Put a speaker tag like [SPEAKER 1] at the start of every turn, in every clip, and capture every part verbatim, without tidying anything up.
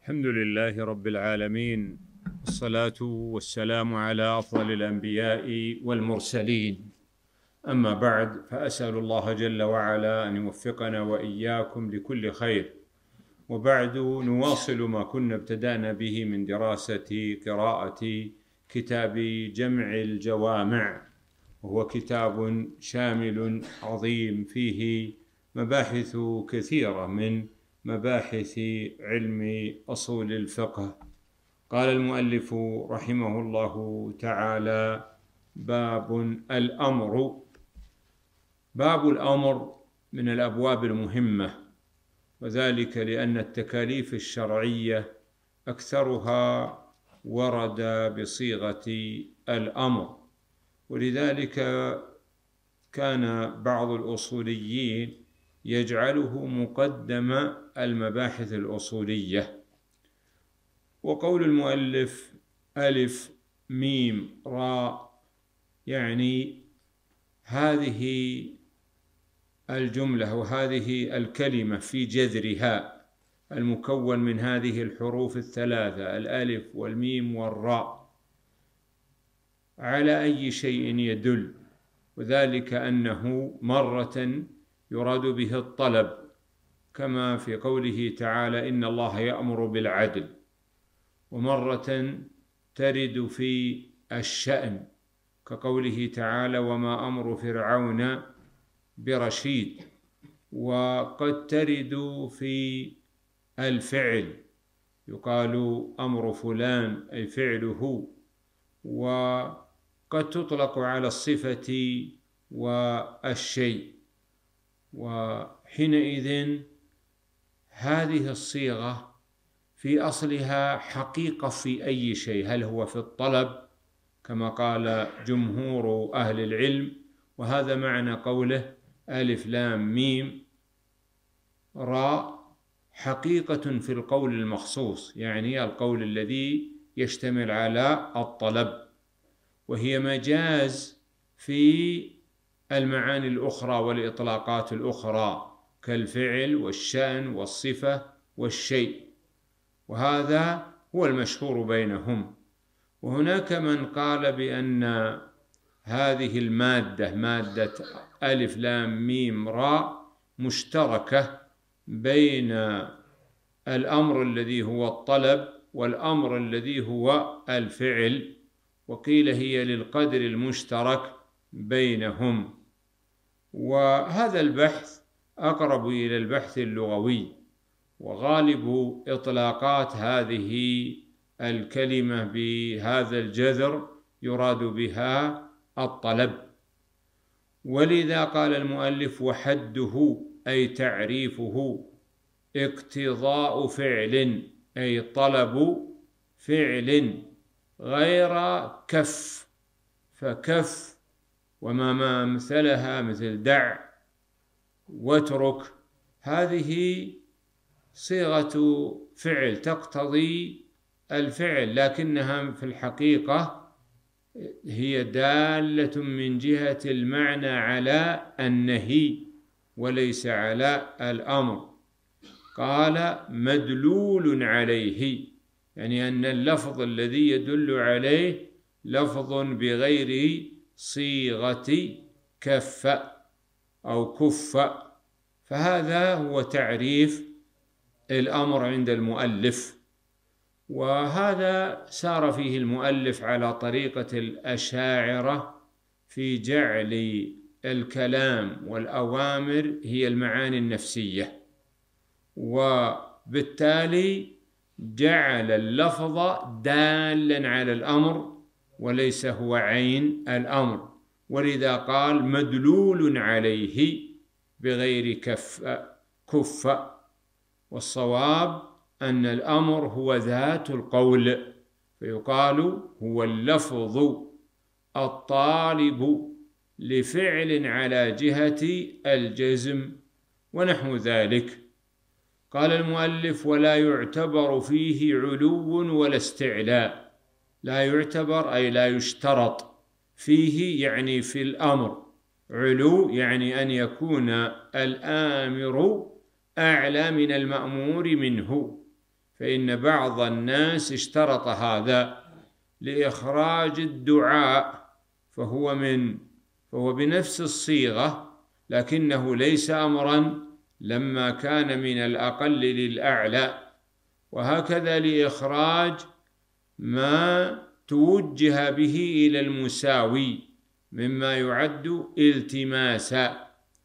[SPEAKER 1] الحمد لله رب العالمين، والصلاة والسلام على أفضل الأنبياء والمرسلين. أما بعد، فأسأل الله جل وعلا أن يوفقنا وإياكم لكل خير. وبعد، نواصل ما كنا ابتدأنا به من دراسة قراءة كتاب جمع الجوامع، وهو كتاب شامل عظيم فيه مباحث كثيرة من مباحث علم أصول الفقه. قال المؤلف رحمه الله تعالى: باب الأمر. باب الأمر من الأبواب المهمة، وذلك لأن التكاليف الشرعية أكثرها ورد بصيغة الأمر، ولذلك كان بعض الأصوليين يجعله مقدم المباحث الأصولية. وقول المؤلف ألف ميم راء، يعني هذه الجملة وهذه الكلمة في جذرها المكون من هذه الحروف الثلاثة الألف والميم والراء على أي شيء يدل، وذلك أنه مرة يراد به الطلب، كما في قوله تعالى: إن الله يأمر بالعدل، ومرة ترد في الشأن كقوله تعالى: وما أمر فرعون برشيد. وقد ترد في الفعل، يقال أمر فلان أي فعله، وقد تطلق على الصفة والشيء. وحينئذ هذه الصيغة في أصلها حقيقة في أي شيء، هل هو في الطلب كما قال جمهور أهل العلم، وهذا معنى قوله ألف لام ميم راء، حقيقة في القول المخصوص، يعني القول الذي يشتمل على الطلب، وهي مجاز في المعاني الأخرى والإطلاقات الأخرى كالفعل والشأن والصفة والشيء، وهذا هو المشهور بينهم. وهناك من قال بأن هذه المادة مادة ألف لام ميم راء مشتركة بين الأمر الذي هو الطلب والأمر الذي هو الفعل، وقيل هي للقدر المشترك بينهم. وهذا البحث أقرب إلى البحث اللغوي، وغالب إطلاقات هذه الكلمة بهذا الجذر يراد بها الطلب. ولذا قال المؤلف: وحده أي تعريفه اقتضاء فعل، أي طلب فعل غير كف، فكف وما ما مثلها مثل دع واترك، هذه صيغة فعل تقتضي الفعل، لكنها في الحقيقة هي دالة من جهة المعنى على النهي وليس على الأمر. قال: مدلول عليه، يعني أن اللفظ الذي يدل عليه لفظ بغير صيغة كف أو كف. فهذا هو تعريف الأمر عند المؤلف، وهذا سار فيه المؤلف على طريقة الأشاعرة في جعل الكلام والأوامر هي المعاني النفسية، وبالتالي جعل اللفظ دالا على الأمر وليس هو عين الأمر، ولذا قال: مدلول عليه بغير كف كف. والصواب أن الأمر هو ذات القول، فيقال هو اللفظ الطالب لفعل على جهة الجزم ونحو ذلك. قال المؤلف: ولا يعتبر فيه علو ولا استعلاء. لا يعتبر أي لا يشترط، فيه يعني في الأمر، علو يعني أن يكون الآمر أعلى من المأمور منه، فإن بعض الناس اشترط هذا لإخراج الدعاء، فهو من فهو بنفس الصيغة لكنه ليس أمرا لما كان من الأقل للأعلى. وهكذا لإخراج ما توجه به إلى المساوي مما يعد التماسا.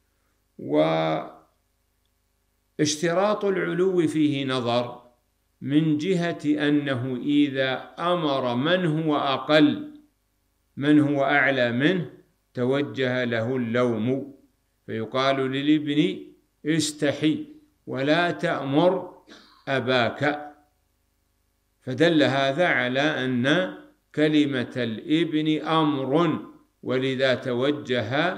[SPEAKER 1] واشتراط العلو فيه نظر، من جهة أنه إذا أمر من هو أقل من هو أعلى منه توجه له اللوم، فيقال للابن استحي ولا تأمر أباك، فدل هذا على أن كلمة الابن أمر، ولذا توجه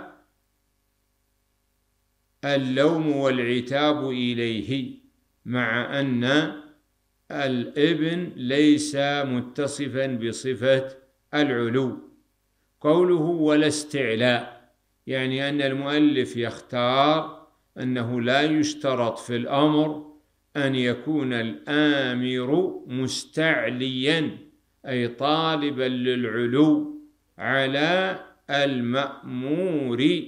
[SPEAKER 1] اللوم والعتاب إليه، مع أن الابن ليس متصفا بصفة العلو. قوله ولا استعلاء، يعني أن المؤلف يختار أنه لا يشترط في الأمر أن يكون الآمر مستعليا أي طالبا للعلو على المأمور،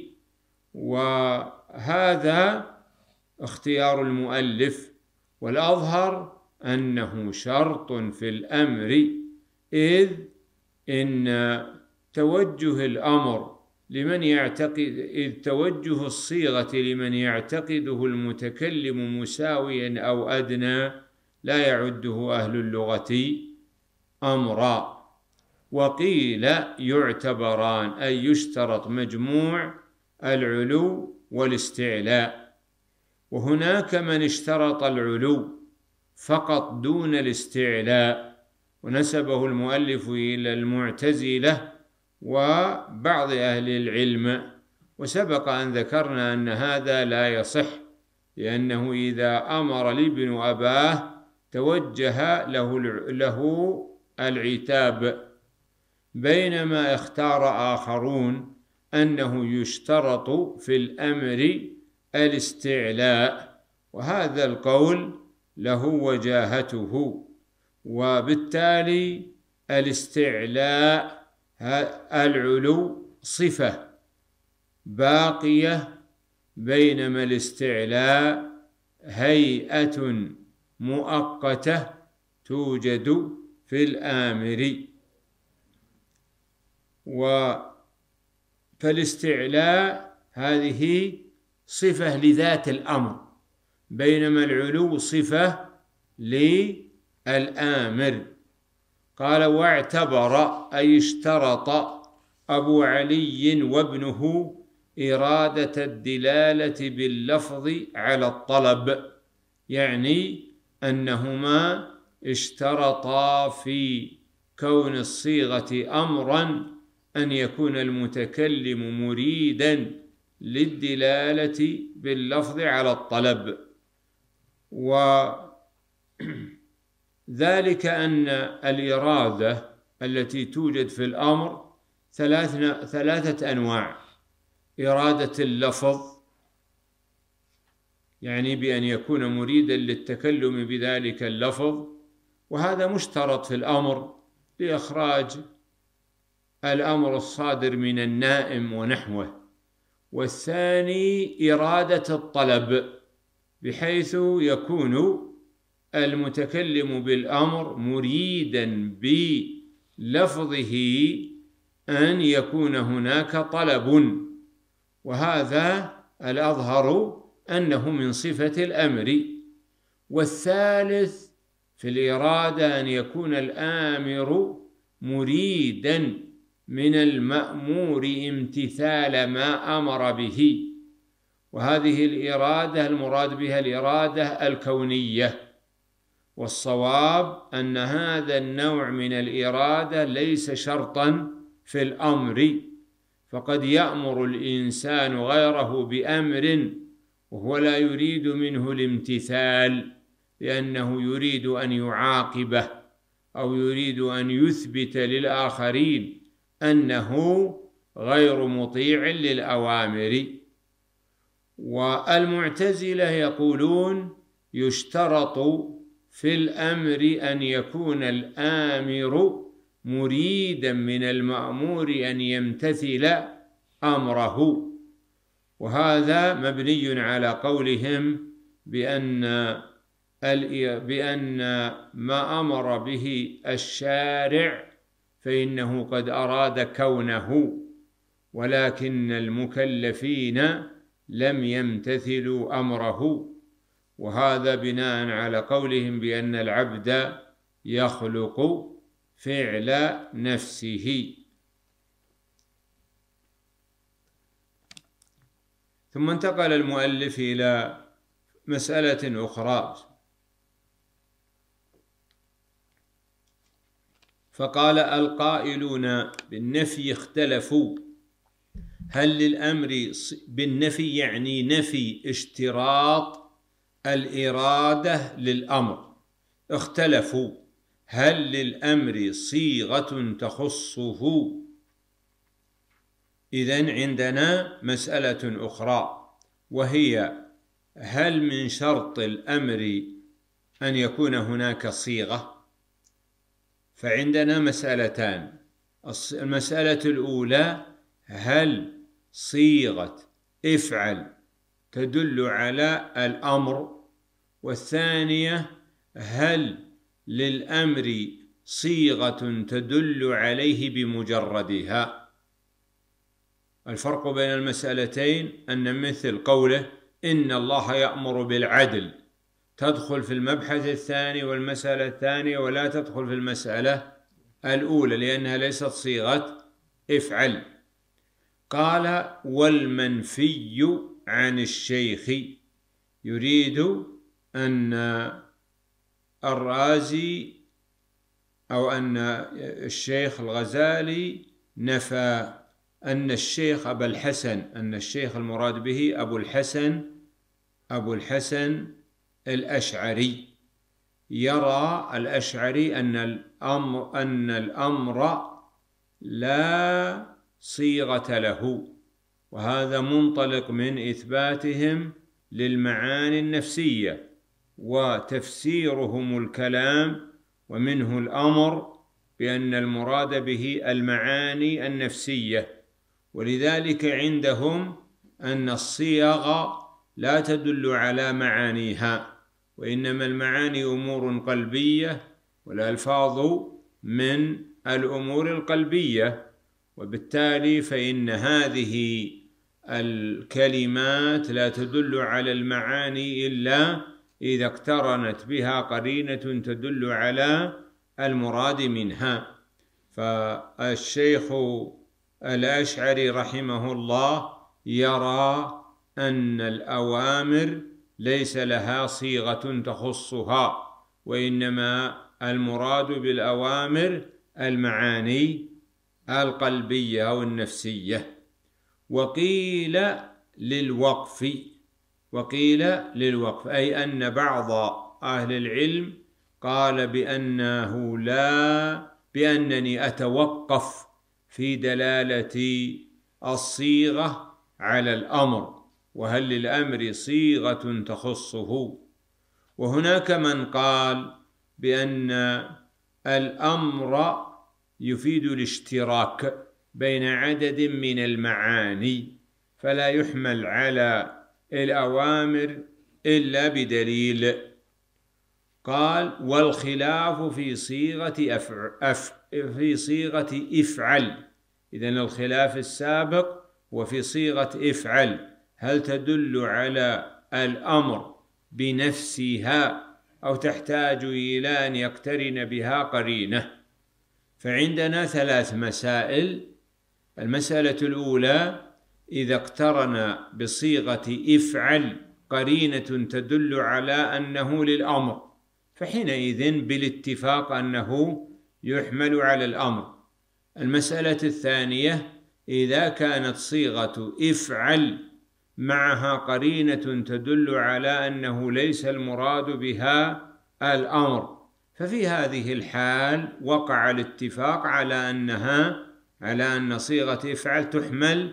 [SPEAKER 1] وهذا اختيار المؤلف، والأظهر أنه شرط في الأمر، إذ إن توجه الأمر لمن يعتقد إذ توجه الصيغة لمن يعتقده المتكلم مساويا أو أدنى لا يعده أهل اللغة أمرا. وقيل يعتبران، أي يشترط مجموع العلو والاستعلاء. وهناك من اشترط العلو فقط دون الاستعلاء، ونسبه المؤلف إلى المعتزلة وبعض أهل العلم، وسبق أن ذكرنا أن هذا لا يصح، لأنه إذا أمر الابن أباه توجه له له العتاب، بينما اختار آخرون أنه يشترط في الأمر الاستعلاء، وهذا القول له وجاهته. وبالتالي الاستعلاء العلو صفة باقية، بينما الاستعلاء هيئة مؤقتة توجد في الآمر. فالاستعلاء هذه صفة لذات الأمر، بينما العلو صفة للآمر. قال واعتبر أي اشترط أبو علي وابنه إرادة الدلالة باللفظ على الطلب، يعني أنهما اشترطا في كون الصيغة أمرا أن يكون المتكلم مريدا للدلالة باللفظ على الطلب، وذلك أن الإرادة التي توجد في الأمر ثلاثة أنواع: إرادة اللفظ، يعني بأن يكون مريدا للتكلم بذلك اللفظ، وهذا مشترط في الأمر لإخراج الأمر الصادر من النائم ونحوه. والثاني إرادة الطلب، بحيث يكون المتكلم بالأمر مريدا بلفظه أن يكون هناك طلب، وهذا الأظهر أنه من صفة الأمر. والثالث في الإرادة أن يكون الآمر مريدا من المأمور امتثال ما أمر به، وهذه الإرادة المراد بها الإرادة الكونية. والصواب أن هذا النوع من الإرادة ليس شرطا في الأمر، فقد يأمر الإنسان غيره بأمر وهو لا يريد منه الامتثال، لأنه يريد أن يعاقبه أو يريد أن يثبت للآخرين أنه غير مطيع للأوامر. والمعتزلة يقولون يشترط في الأمر أن يكون الآمر مريدا من المأمور أن يمتثل أمره، وهذا مبني على قولهم بأن بأن ما أمر به الشارع فإنه قد أراد كونه، ولكن المكلفين لم يمتثلوا أمره، وهذا بناء على قولهم بأن العبد يخلق فعل نفسه. ثم انتقل المؤلف إلى مسألة أخرى، فقال: القائلون بالنفي اختلفوا، هل للأمر بالنفي يعني نفي اشتراط الإرادة للأمر، اختلفوا هل للأمر صيغة تخصه؟ إذن عندنا مسألة أخرى، وهي هل من شرط الأمر أن يكون هناك صيغة؟ فعندنا مسألتان، المسألة الأولى هل صيغة افعل تدل على الأمر، والثانية هل للأمر صيغة تدل عليه بمجردها. الفرق بين المسألتين أن مثل قوله إن الله يأمر بالعدل تدخل في المبحث الثاني والمسألة الثانية، ولا تدخل في المسألة الأولى لأنها ليست صيغة افعل. قال: والمنفي عن الشيخ، يريد أن الرازي أو أن الشيخ الغزالي نفى أن الشيخ أبا الحسن، أن الشيخ المراد به أبو الحسن أبو الحسن الأشعري، يرى الأشعري أن الأمر أن الأمر لا صيغة له، وهذا منطلق من إثباتهم للمعاني النفسية وتفسيرهم الكلام، ومنه الأمر بأن المراد به المعاني النفسية، ولذلك عندهم أن الصيغ لا تدل على معانيها، وإنما المعاني أمور قلبية والألفاظ من الأمور القلبية، وبالتالي فإن هذه الكلمات لا تدل على المعاني إلا إذا اقترنت بها قرينة تدل على المراد منها. فالشيخ الأشعري رحمه الله يرى أن الأوامر ليس لها صيغة تخصها، وإنما المراد بالأوامر المعاني القلبية أو النفسية. وقيل للوقف وقيل للوقف أي أن بعض أهل العلم قال بأنه لا بأنني أتوقف في دلالة الصيغة على الأمر، وهل للأمر صيغة تخصه. وهناك من قال بأن الأمر يفيد الاشتراك بين عدد من المعاني، فلا يحمل على الأوامر إلا بدليل. قال: والخلاف في صيغة أفع... أف... في صيغة افعل، إذن الخلاف السابق وفي صيغة افعل، هل تدل على الأمر بنفسها أو تحتاج إلى أن يقترن بها قرينة؟ فعندنا ثلاث مسائل. المسألة الأولى: إذا اقترن بصيغة افعل قرينة تدل على أنه للأمر، فحينئذ بالاتفاق أنه يحمل على الأمر. المسألة الثانية: إذا كانت صيغة افعل معها قرينة تدل على أنه ليس المراد بها الأمر، ففي هذه الحال وقع الاتفاق على أنها على أن صيغة افعل تحمل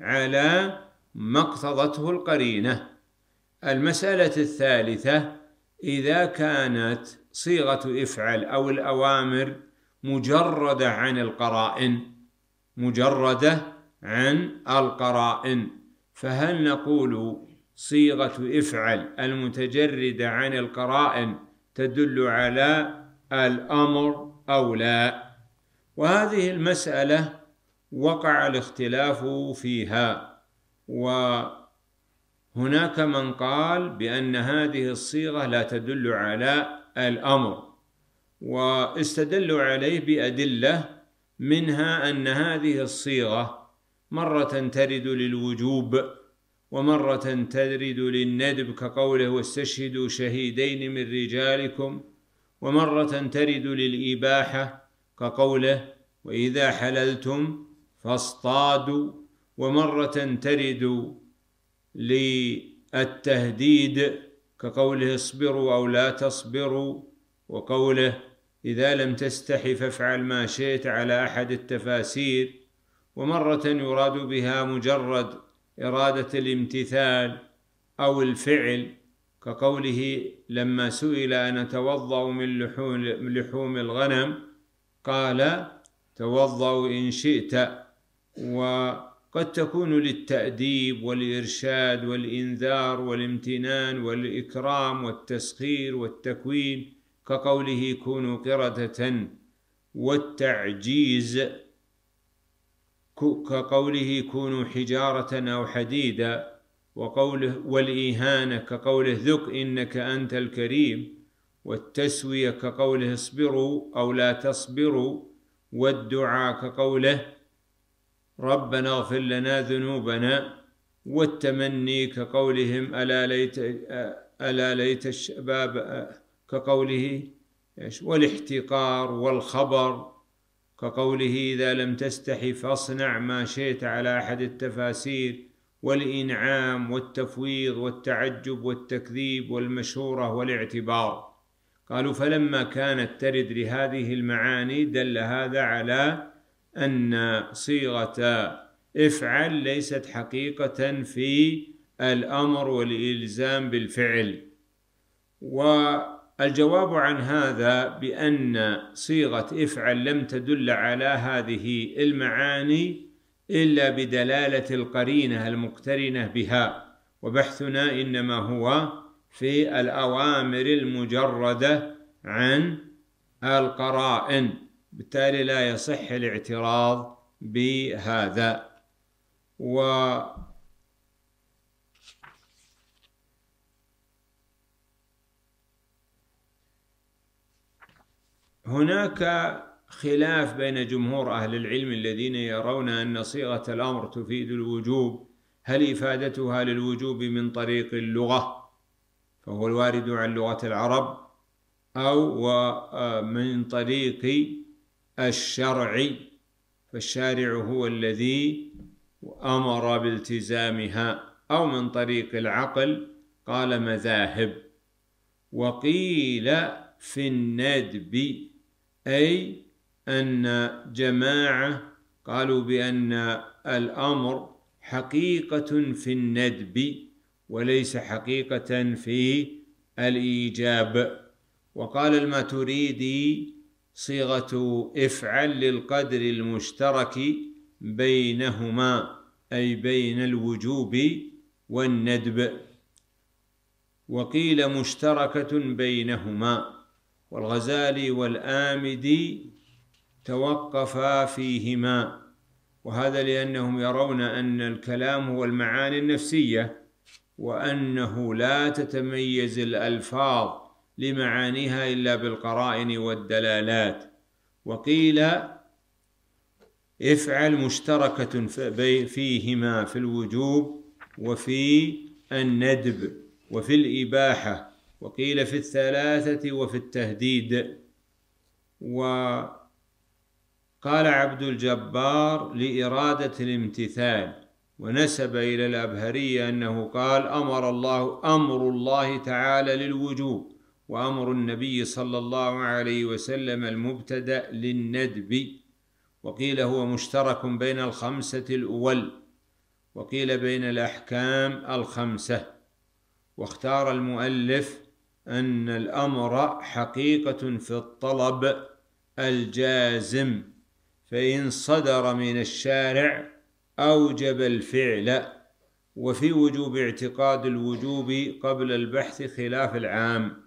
[SPEAKER 1] على ما اقتضته القرينة. المسألة الثالثة: إذا كانت صيغة افعل أو الأوامر مجردة عن القرائن مجردة عن القرائن فهل نقول صيغة افعل المتجردة عن القرائن تدل على الأمر أو لا؟ وهذه المسألة وقع الاختلاف فيها، وهناك من قال بأن هذه الصيغة لا تدل على الأمر، واستدلوا عليه بأدلة، منها أن هذه الصيغة مرة ترد للوجوب ومرة ترد للندب كقوله واستشهدوا شهيدين من رجالكم، ومرة ترد للإباحة كقوله وإذا حللتم فاصطادوا، ومرة ترد للتهديد كقوله اصبروا أو لا تصبروا، وقوله إذا لم تستحي فافعل ما شئت على أحد التفاسير، ومرة يراد بها مجرد إرادة الامتثال أو الفعل كقوله لما سئل أن أتوضأ من لحوم الغنم قال توضأ إن شئت. وقد تكون للتأديب والإرشاد والإنذار والامتنان والإكرام والتسخير والتكوين كقوله كونوا قردة، والتعجيز كقوله كونوا حجارة أو حديدا، وقوله والإهانة كقوله ذق إنك أنت الكريم، والتسوية كقوله اصبروا أو لا تصبروا، والدعاء كقوله ربنا اغفر لنا ذنوبنا، والتمني كقولهم ألا ليت ألا ليت الشباب كقوله والاحتقار، والخبر كقوله إذا لم تستحي فاصنع ما شئت على أحد التفاسير، والإنعام والتفويض والتعجب والتكذيب والمشورة والاعتبار. قالوا فلما كانت ترد لهذه المعاني دل هذا على أن صيغة افعل ليست حقيقة في الأمر والإلزام بالفعل. والجواب عن هذا بأن صيغة افعل لم تدل على هذه المعاني إلا بدلالة القرينة المقترنة بها، وبحثنا إنما هو في الأوامر المجردة عن القرائن، بالتالي لا يصح الاعتراض بهذا. وهناك خلاف بين جمهور أهل العلم الذين يرون أن صيغة الأمر تفيد الوجوب، هل إفادتها للوجوب من طريق اللغة فهو الوارد عن لغة العرب، أو من طريق الشرع فالشارع هو الذي أمر بالتزامها، أو من طريق العقل. قال مذاهب. وقيل في الندب، أي أن جماعة قالوا بأن الأمر حقيقة في الندب وليس حقيقة في الإيجاب. وقال الماتريدي صيغة افعل للقدر المشترك بينهما، أي بين الوجوب والندب. وقيل مشتركة بينهما، والغزالي والآمدي توقفا فيهما، وهذا لأنهم يرون أن الكلام هو المعاني النفسية، وأنه لا تتميز الألفاظ لمعانيها إلا بالقرائن والدلالات. وقيل افعل مشتركة فيهما في الوجوب وفي الندب وفي الإباحة، وقيل في الثلاثة وفي التهديد. وقال عبد الجبار لإرادة الامتثال، ونسب إلى الأبهري أنه قال أمر الله أمر الله تعالى للوجوب، وأمر النبي صلى الله عليه وسلم المبتدأ للندب. وقيل هو مشترك بين الخمسة الأول، وقيل بين الأحكام الخمسة. واختار المؤلف أن الأمر حقيقة في الطلب الجازم، فإن صدر من الشارع أوجب الفعل، وفي وجوب اعتقاد الوجوب قبل البحث خلاف العام.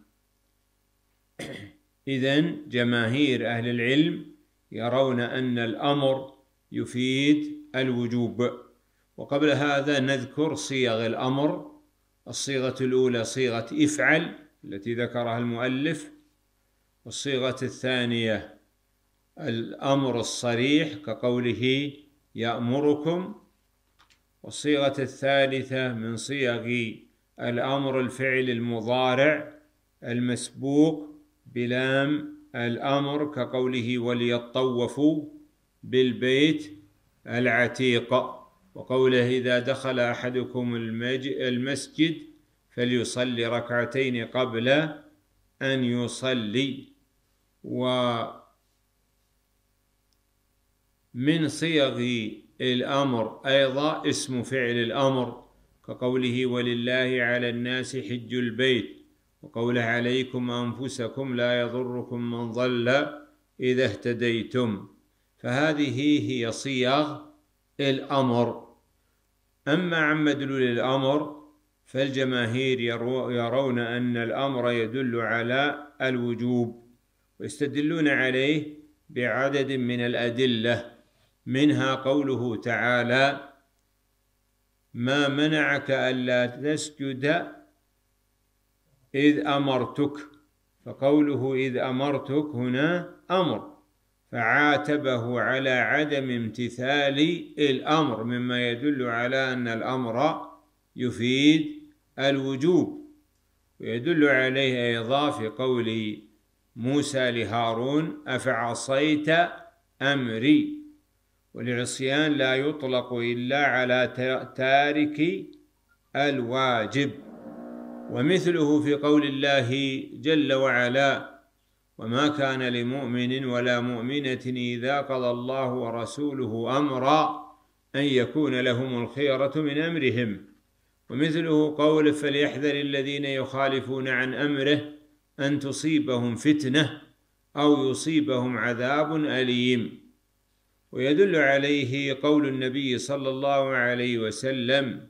[SPEAKER 1] إذن جماهير أهل العلم يرون أن الأمر يفيد الوجوب. وقبل هذا نذكر صيغ الأمر. الصيغة الأولى صيغة افعل التي ذكرها المؤلف، والصيغة الثانية الأمر الصريح كقوله يأمركم، والصيغة الثالثة من صيغ الأمر الفعل المضارع المسبوق بلام الأمر كقوله وليطوفوا بالبيت العتيق، وقوله إذا دخل أحدكم المسجد فليصلي ركعتين قبل أن يصلي. ومن صيغ الأمر أيضا اسم فعل الأمر كقوله ولله على الناس حج البيت، وقوله عليكم أنفسكم لا يضركم من ضل إذا اهتديتم، فهذه هي صيغ الأمر. أما عن مدلول الأمر فالجماهير يرون أن الأمر يدل على الوجوب، ويستدلون عليه بعدد من الأدلة، منها قوله تعالى ما منعك ألا تسجد إذ أمرتك، فقوله إذ أمرتك هنا أمر، فعاتبه على عدم امتثال الأمر، مما يدل على أن الأمر يفيد الوجوب. ويدل عليه أيضا في قول موسى لهارون أفعصيت أمري، والعصيان لا يطلق إلا على تارك الواجب. ومثله في قول الله جل وعلا وما كان لمؤمن ولا مؤمنة إذا قضى الله ورسوله أمرا أن يكون لهم الخيرة من أمرهم. ومثله قول فليحذر الذين يخالفون عن أمره أن تصيبهم فتنة أو يصيبهم عذاب أليم. ويدل عليه قول النبي صلى الله عليه وسلم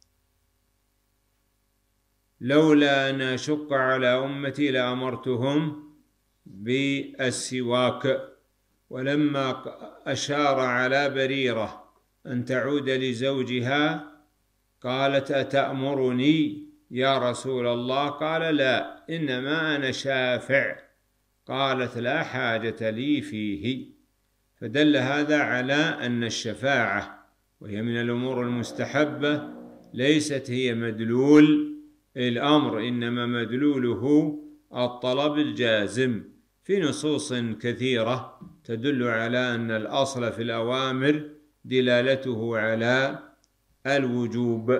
[SPEAKER 1] لولا أن أشق على أمتي لأمرتهم بالسواك. ولما أشار على بريرة أن تعود لزوجها قالت أتأمرني يا رسول الله؟ قال لا، إنما أنا شافع. قالت لا حاجة لي فيه. فدل هذا على أن الشفاعة وهي من الأمور المستحبة ليست هي مدلول الأمر، إنما مدلوله الطلب الجازم، في نصوص كثيرة تدل على أن الأصل في الأوامر دلالته على الوجوب.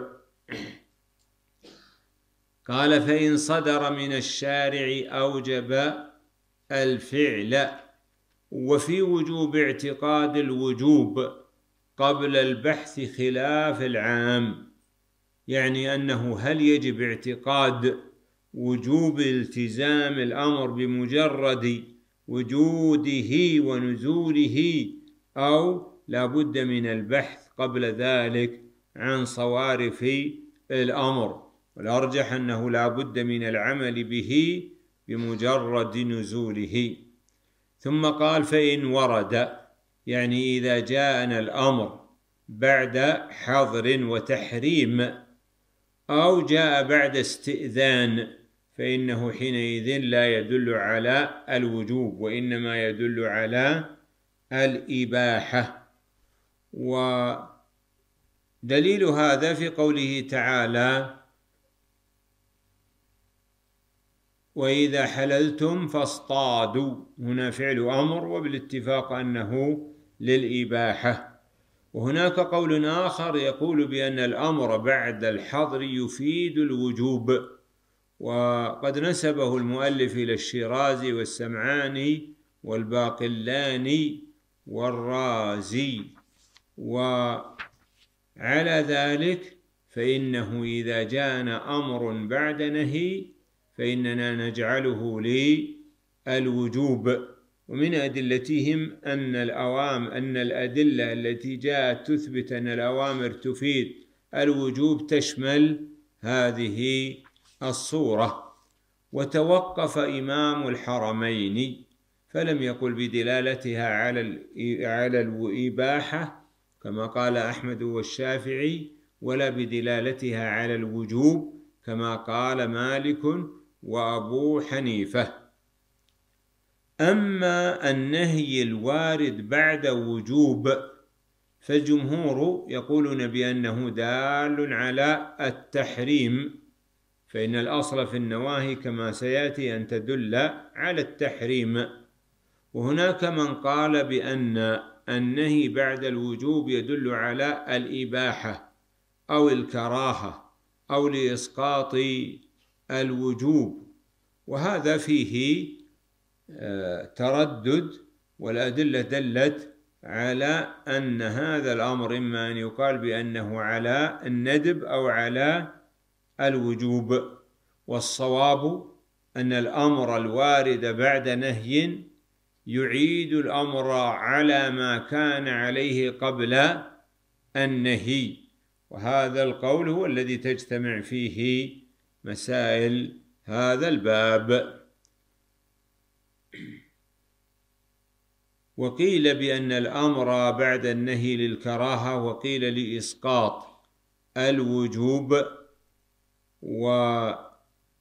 [SPEAKER 1] قال فإن صدر من الشارع أوجب الفعل، وفي وجوب اعتقاد الوجوب قبل البحث خلاف العام، يعني أنه هل يجب اعتقاد وجوب التزام الأمر بمجرد وجوده ونزوله، أو لا بد من البحث قبل ذلك عن صوارف الأمر. والأرجح أنه لا بد من العمل به بمجرد نزوله. ثم قال فإن ورد، يعني إذا جاءنا الأمر بعد حظر وتحريم أو جاء بعد استئذان، فإنه حينئذ لا يدل على الوجوب، وإنما يدل على الإباحة. ودليل هذا في قوله تعالى وإذا حللتم فاصطادوا، هنا فعل أمر وبالاتفاق أنه للإباحة. وهناك قول آخر يقول بأن الأمر بعد الحظر يفيد الوجوب، وقد نسبه المؤلف إلى الشيرازي والسمعاني والباقلاني والرازي. وعلى ذلك فإنه إذا جاءنا أمر بعد نهي فإننا نجعله للوجوب. ومن أدلتهم أن الأوامر أن الأدلة التي جاءت تثبت أن الأوامر تفيد الوجوب تشمل هذه الصورة. وتوقف إمام الحرمين فلم يقل بدلالتها على على الإباحة كما قال أحمد والشافعي، ولا بدلالتها على الوجوب كما قال مالك وأبو حنيفة. أما النهي الوارد بعد وجوب فالجمهور يقولون بأنه دال على التحريم، فإن الأصل في النواهي كما سيأتي أن تدل على التحريم. وهناك من قال بأن النهي بعد الوجوب يدل على الإباحة أو الكراهة أو لإسقاط الوجوب، وهذا فيه تردد، والأدلة دلت على أن هذا الأمر إما أن يقال بأنه على الندب أو على الوجوب. والصواب أن الأمر الوارد بعد نهي يعيد الأمر على ما كان عليه قبل النهي، وهذا القول هو الذي تجتمع فيه مسائل هذا الباب. وقيل بأن الأمر بعد النهي للكراهة، وقيل لإسقاط الوجوب. وإمام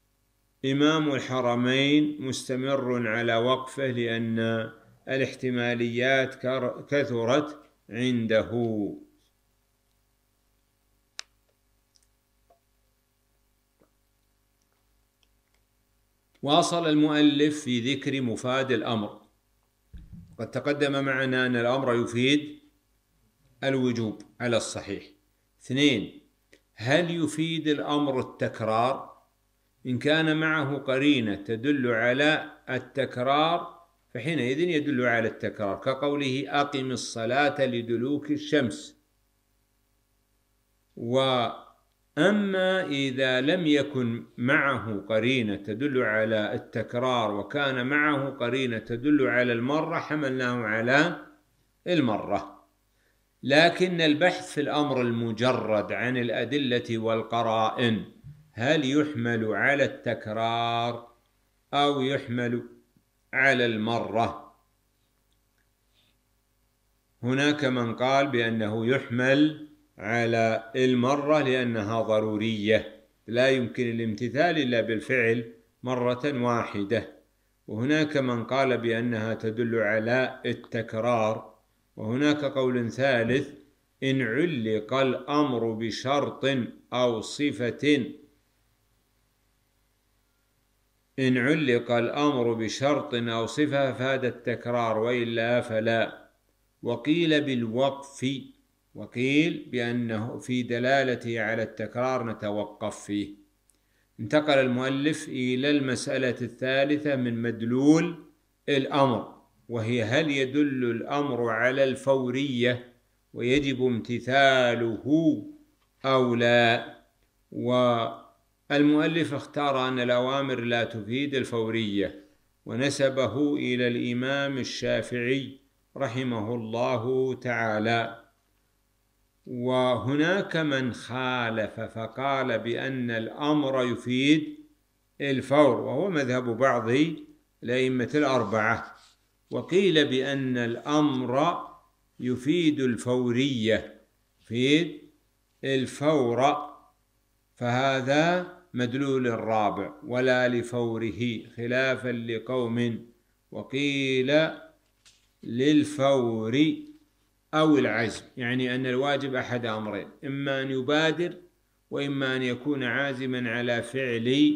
[SPEAKER 1] الحرمين مستمر على وقفه لأن الاحتماليات كثرت عنده. واصل المؤلف في ذكر مفاد الأمر. قد تقدم معنا أن الأمر يفيد الوجوب على الصحيح. اثنين، هل يفيد الأمر التكرار؟ إن كان معه قرينة تدل على التكرار فحينئذ يدل على التكرار، كقوله أقم الصلاة لدلوك الشمس. وأما إذا لم يكن معه قرينة تدل على التكرار وكان معه قرينة تدل على المرة حملناه على المرة. لكن البحث في الأمر المجرد عن الأدلة والقرائن هل يحمل على التكرار أو يحمل على المرة؟ هناك من قال بأنه يحمل على المرة لأنها ضرورية لا يمكن الامتثال إلا بالفعل مرة واحدة، وهناك من قال بأنها تدل على التكرار. وهناك قول ثالث: إن علق الأمر بشرط أو صفة إن علق الأمر بشرط أو صفة فهذا التكرار، وإلا فلا. وقيل بالوقف، وقيل بأنه في دلالته على التكرار نتوقف فيه. انتقل المؤلف إلى المسألة الثالثة من مدلول الأمر، وهي هل يدل الأمر على الفورية ويجب امتثاله أو لا؟ والمؤلف اختار أن الأوامر لا تفيد الفورية، ونسبه إلى الإمام الشافعي رحمه الله تعالى. وهناك من خالف فقال بأن الأمر يفيد الفور، وهو مذهب بعض الأئمة الأربعة. وقيل بأن الأمر يفيد الفورية، يفيد الفور، فهذا مدلول الرابع ولا لفوره، خلافا لقوم وقيل للفور أو العزم، يعني أن الواجب أحد أمرين: إما أن يبادر وإما أن يكون عازما على فعل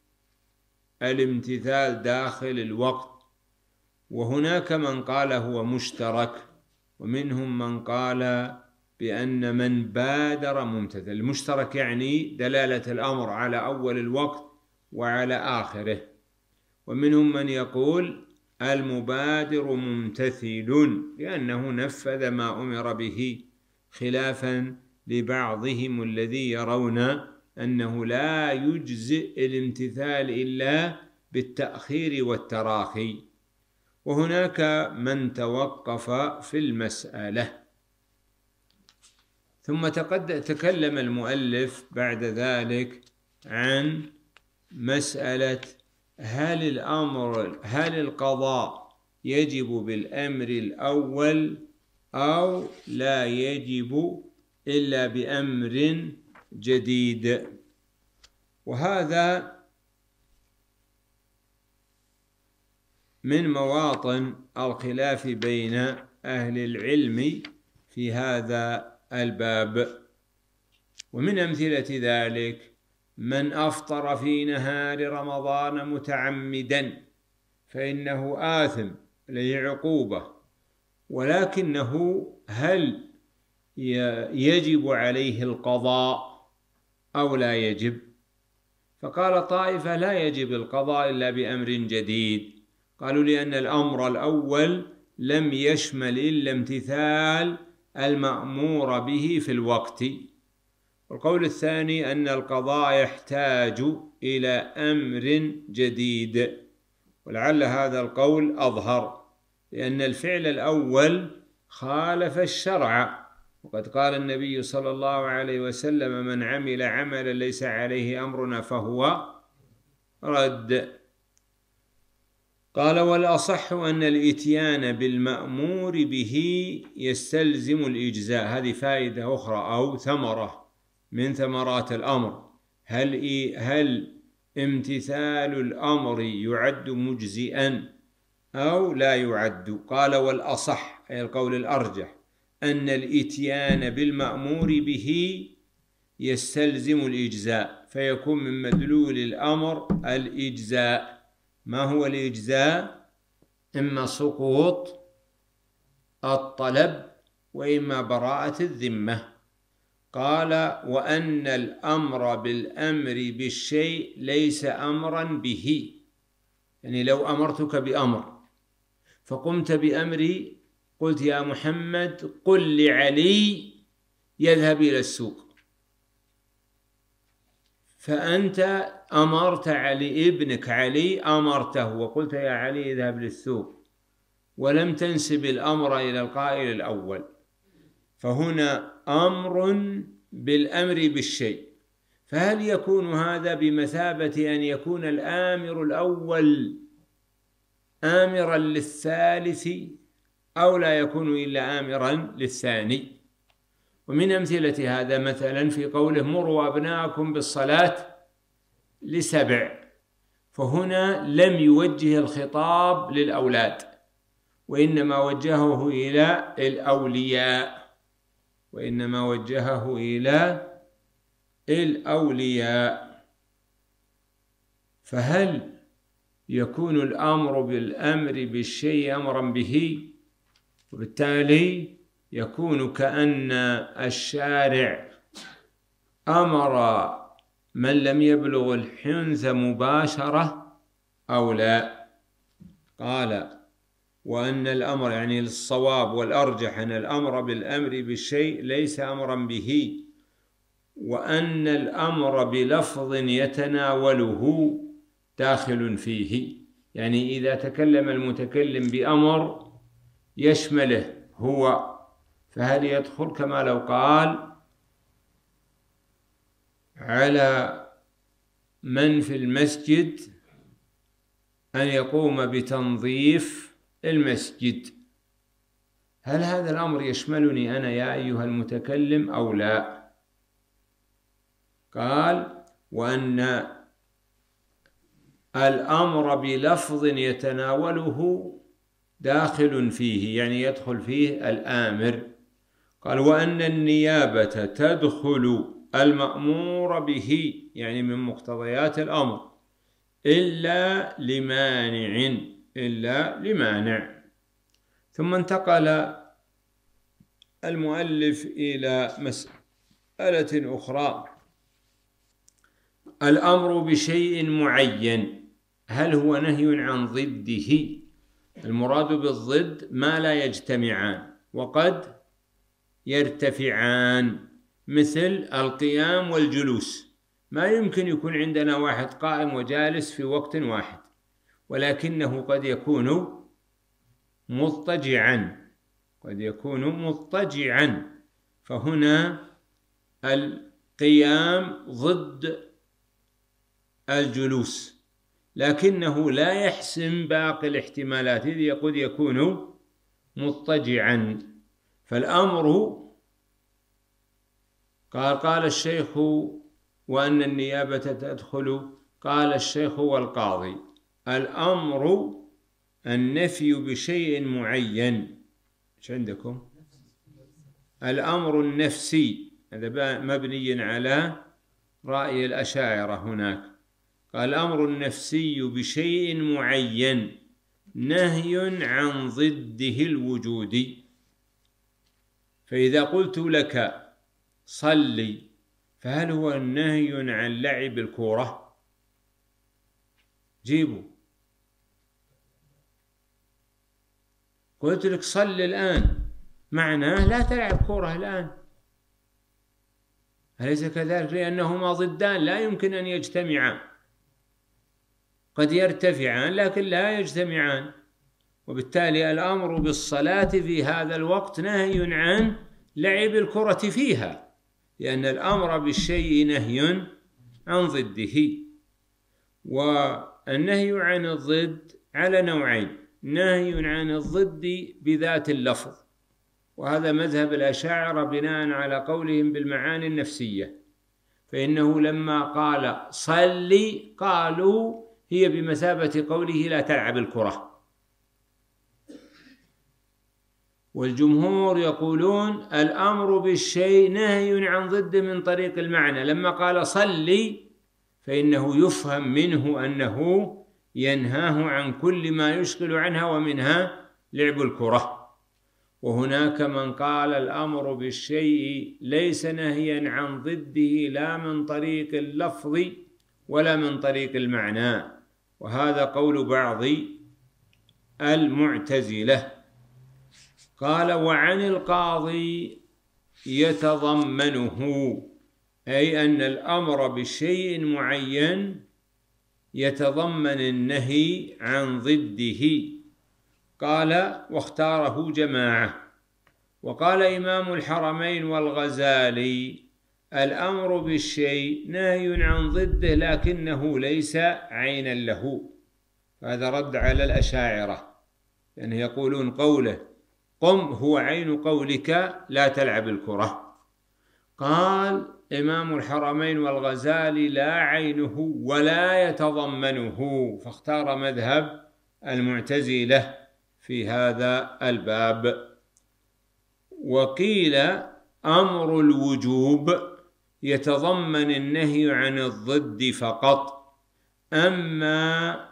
[SPEAKER 1] الامتثال داخل الوقت. وهناك من قال هو مشترك، ومنهم من قال بأن من بادر ممتثل. المشترك يعني دلالة الأمر على أول الوقت وعلى آخره. ومنهم من يقول المبادر ممتثل لأنه نفذ ما أمر به، خلافا لبعضهم الذي يرون أنه لا يجزئ الامتثال إلا بالتأخير والتراخي، وهناك من توقف في المسألة. ثم تكلم المؤلف بعد ذلك عن مسألة هل الأمر هل القضاء يجب بالأمر الأول أو لا يجب إلا بأمر جديد. وهذا من مواطن الخلاف بين أهل العلم في هذا الباب. ومن أمثلة ذلك من أفطر في نهار رمضان متعمدا فإنه آثم عليه عقوبة، ولكنه هل يجب عليه القضاء أو لا يجب؟ فقال طائفة لا يجب القضاء إلا بأمر جديد، قالوا لأن الأمر الأول لم يشمل إلا امتثال المأمور به في الوقت. والقول الثاني أن القضاء يحتاج إلى أمر جديد، ولعل هذا القول أظهر، لأن الفعل الأول خالف الشرع، وقد قال النبي صلى الله عليه وسلم من عمل عملا ليس عليه أمرنا فهو رد. قال والأصح أن الإتيان بالمأمور به يستلزم الإجزاء. هذه فائدة أخرى أو ثمرة من ثمرات الأمر. هل هل امتثال الأمر يعد مجزئا أو لا يعد؟ قال والأصح أي القول الأرجح أن الإتيان بالمأمور به يستلزم الإجزاء، فيكون من مدلول الأمر الإجزاء. ما هو الإجزاء؟ إما سقوط الطلب وإما براءة الذمة. قال وأن الأمر بالأمر بالشيء ليس أمرا به، يعني لو أمرتك بأمر فقمت بأمري، قلت يا محمد قل لعلي يذهب إلى السوق، فأنت أمرت علي ابنك علي أمرته وقلت يا علي اذهب للسوق، ولم تنسب الأمر إلى القائل الأول، فهنا أمر بالأمر بالشيء. فهل يكون هذا بمثابة أن يكون الآمر الأول آمرا للثالث أو لا يكون إلا آمرا للثاني؟ ومن أمثلة هذا مثلا في قوله مروا أبناءكم بالصلاة لسبع، فهنا لم يوجه الخطاب للأولاد وإنما وجهه إلى الأولياء وإنما وجهه إلى الأولياء. فهل يكون الأمر بالأمر بالشيء أمرا به؟ وبالتالي يكون كأن الشارع أمر من لم يبلغ الحنث مباشرة أو لا. قال وأن الأمر يعني الصواب والأرجح أن الأمر بالأمر بالشيء ليس أمرا به، وأن الأمر بلفظ يتناوله داخل فيه، يعني إذا تكلم المتكلم بأمر يشمله هو، فهل يدخل كما لو قال على من في المسجد أن يقوم بتنظيف المسجد، هل هذا الأمر يشملني أنا يا أيها المتكلم أو لا؟ قال وأن الأمر بلفظ يتناوله داخل فيه، يعني يدخل فيه الآمر. قال وأن النيابة تدخل المأمور به، يعني من مقتضيات الأمر، إلا لمانع إلا لمانع. ثم انتقل المؤلف إلى مسألة أخرى، الأمر بشيء معين هل هو نهي عن ضده؟ المراد بالضد ما لا يجتمعان وقد يرتفعان، مثل القيام والجلوس، ما يمكن يكون عندنا واحد قائم وجالس في وقت واحد، ولكنه قد يكون مضطجعا، قد يكون مضطجعا، فهنا القيام ضد الجلوس، لكنه لا يحسم باقي الاحتمالات، إذ قد يكون مضطجعا. فالأمر قال قال الشيخ وأن النيابة تدخل، قال الشيخ والقاضي: الأمر النفي بشيء معين. ايش عندكم؟ الأمر النفسي، هذا مبني على رأي الأشاعرة هناك. قال الأمر النفسي بشيء معين نهي عن ضده الوجودي. فإذا قلت لك صلي، فهل هو النهي عن لعب الكورة؟ جيبوا. قلت لك صل الآن، معناه لا تلعب كورة الآن، أليس كذلك؟ لأنهما ضدان لا يمكن أن يجتمعان، قد يرتفعان لكن لا يجتمعان، وبالتالي الأمر بالصلاة في هذا الوقت نهي عن لعب الكرة فيها، لأن الأمر بالشيء نهي عن ضده. والنهي عن الضد على نوعين: نهي عن الضد بذات اللفظ، وهذا مذهب الأشاعرة بناء على قولهم بالمعاني النفسية، فإنه لما قال صلي قالوا هي بمثابة قوله لا تلعب الكرة. والجمهور يقولون الأمر بالشيء نهي عن ضده من طريق المعنى، لما قال صلي فإنه يفهم منه أنه ينهاه عن كل ما يشغل عنها ومنها لعب الكرة. وهناك من قال الأمر بالشيء ليس نهيا عن ضده لا من طريق اللفظ ولا من طريق المعنى، وهذا قول بعض المعتزلة. قال: وعن القاضي يتضمنه، أي أن الأمر بالشيء معين يتضمن النهي عن ضده. قال: واختاره جماعة. وقال إمام الحرمين والغزالي: الأمر بالشيء نهي عن ضده لكنه ليس عينا له. هذا رد على الأشاعرة، يعني يقولون قوله قم هو عين قولك لا تلعب الكرة. قال إمام الحرمين والغزالي: لا عينه ولا يتضمنه، فاختار مذهب المعتزلة في هذا الباب. وقيل أمر الوجوب يتضمن النهي عن الضد فقط، أما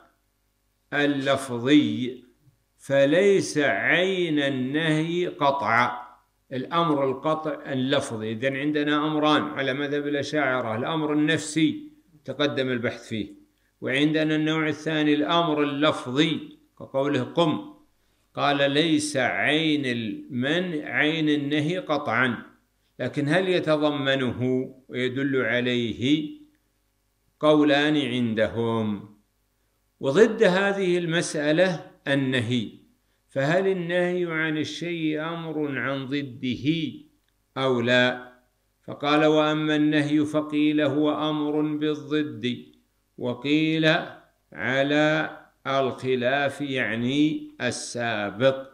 [SPEAKER 1] اللفظي فليس عين النهي قطعا. الأمر القطع اللفظي، إذن عندنا أمران على مذهب الأشاعرة: الأمر النفسي تقدم البحث فيه، وعندنا النوع الثاني الأمر اللفظي كقوله قم. قال: ليس عين المنع عين النهي قطعا، لكن هل يتضمنه ويدل عليه؟ قولان عندهم. وضد هذه المسألة النهي، فهل النهي عن الشيء أمر عن ضده أو لا؟ فقال: وأما النهي فقيل هو أمر بالضد، وقيل على الخلاف يعني السابق.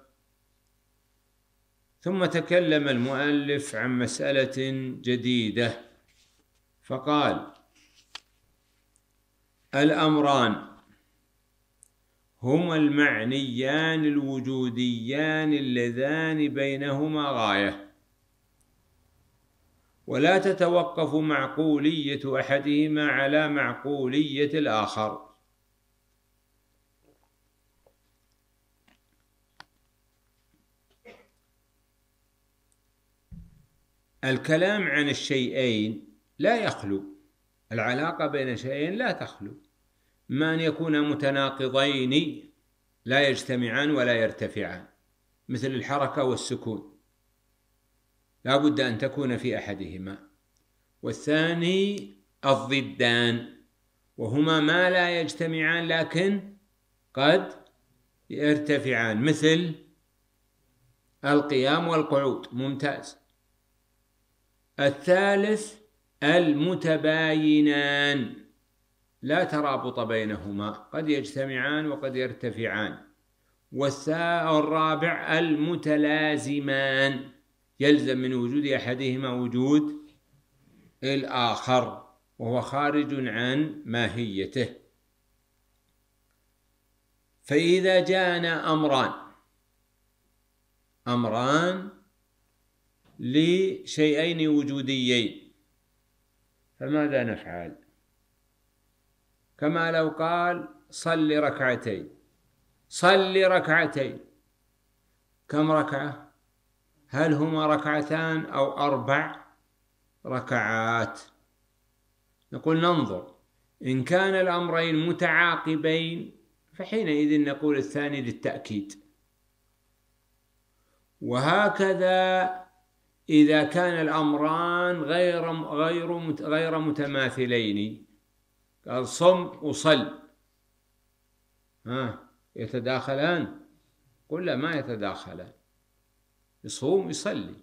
[SPEAKER 1] ثم تكلم المؤلف عن مسألة جديدة فقال: الأمران هما المعنيان الوجوديان اللذان بينهما غاية، ولا تتوقف معقولية أحدهما على معقولية الآخر. الكلام عن الشيئين لا يخلو، العلاقة بين شيئين لا تخلو، ما أن يكون متناقضين لا يجتمعان ولا يرتفعان، مثل الحركة والسكون لا بد أن تكون في أحدهما. والثاني الضدان، وهما ما لا يجتمعان لكن قد يرتفعان، مثل القيام والقعود. ممتاز. الثالث المتباينان، لا ترابط بينهما، قد يجتمعان وقد يرتفعان. والرابع المتلازمان، يلزم من وجود أحدهما وجود الآخر، وهو خارج عن ماهيته. فإذا جاءنا أمران أمران لشيئين وجوديين فماذا نفعل؟ كما لو قال صل ركعتين، صل ركعتين، كم ركعة؟ هل هما ركعتان أو أربع ركعات؟ نقول ننظر، إن كان الأمرين متعاقبين فحينئذ نقول الثاني للتأكيد. وهكذا إذا كان الأمران غير غير غير متماثلين، قال صم وصل، ها يتداخلان؟ قل لا، ما يتداخلان، يصوم يصلي.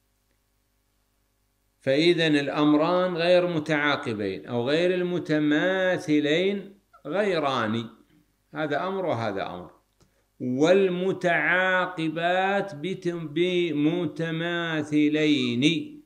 [SPEAKER 1] فإذا الأمران غير متعاقبين أو غير المتماثلين غيران، هذا أمر وهذا أمر. والمتعاقبات بمتماثلين